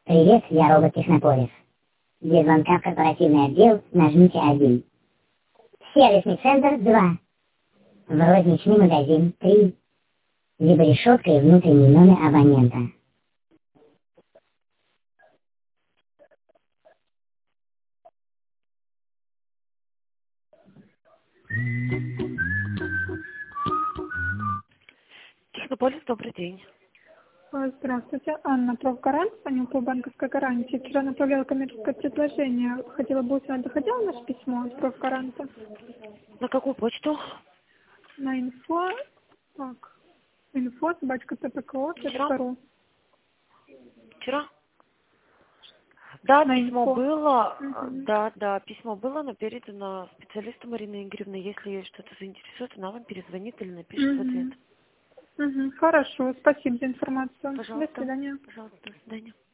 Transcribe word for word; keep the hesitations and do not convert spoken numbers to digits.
Привет, я робот-технополис. Для звонка в корпоративный отдел нажмите один. Сервисный центр два. В розничный магазин три. Либо решетка и внутренний номер абонента. Технополис, добрый день. Здравствуйте, Анна, профгарант, звоню по банковской гарантии. Вчера направляла коммерческое предложение. Хотела бы узнать, доходило наше письмо от профгаранта? На какую почту? На инфо, так, инфо, собачка ТПКО, точка ру. Вчера? Да, На письмо инфо. было, Угу. да, да, письмо было, но передано специалисту Марины Игоревны. Если ей что-то заинтересует, она вам перезвонит или напишет в ответ. Угу. Угу. Хорошо, спасибо за информацию. Пожалуйста, До свидания. пожалуйста, до свидания.